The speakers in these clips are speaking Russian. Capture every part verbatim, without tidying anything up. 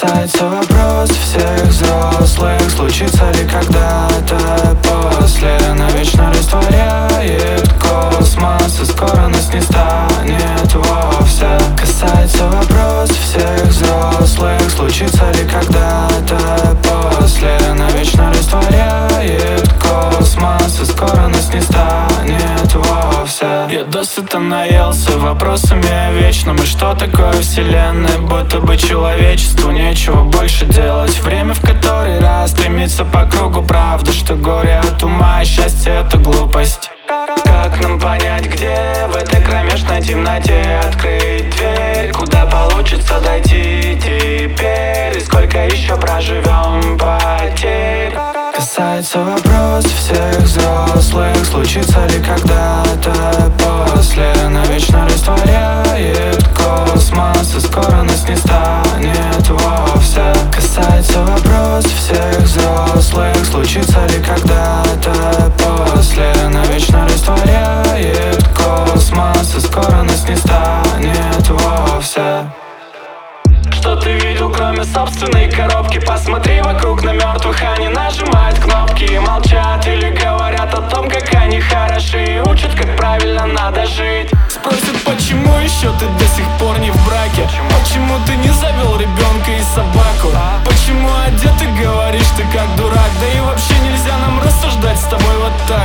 Касается вопрос всех взрослых: случится ли когда-то после? Навечно растворяет космос, и скоро нас не станет вовсе. Касается вопрос всех взрослых: случится ли когда-то после? Навечно растворяет космос, и скоро нас не станет вовсе. Я досыта наелся вопросами о вечном. И что такое вселенная? Будто бы человечеству нечего больше делать. Время в который раз стремится по кругу. Правда, что горе от ума, и счастье — это глупость. Как нам понять, где в этой кромешной темноте открыть дверь, куда получится дойти теперь? И сколько еще проживем потерь? Касается вопрос всех взрослых: случится ли когда-то после? Навечно растворяет космос, и скоро нас не станет вовсе. Касается вопрос всех взрослых: случится ли когда-то после? Навечно растворяет космос, и скоро нас не станет вовсе. Что ты видел, кроме собственной коробки? Посмотри вокруг на мертвых, они нажимают кнопки и молчат. Или говорят о том, как они хороши, и учат, как правильно надо жить. Спросят, почему еще ты до сих пор не в браке? Почему ты не завел ребенка и собаку? Почему одет ты говоришь, ты как дурак? Да и вообще нельзя нам рассуждать с тобой вот так.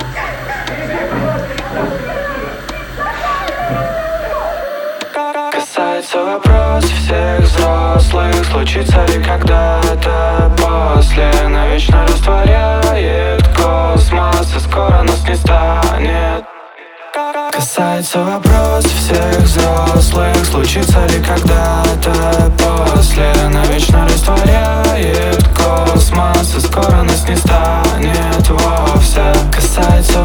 Касается вопрос всех взрослых: случится ли когда-то после? Навечно растворяет космос, и скоро нас не станет. Касается вопрос всех взрослых: случится ли когда-то после? Навечно растворяет космос, и скоро нас не станет вовсе. Касается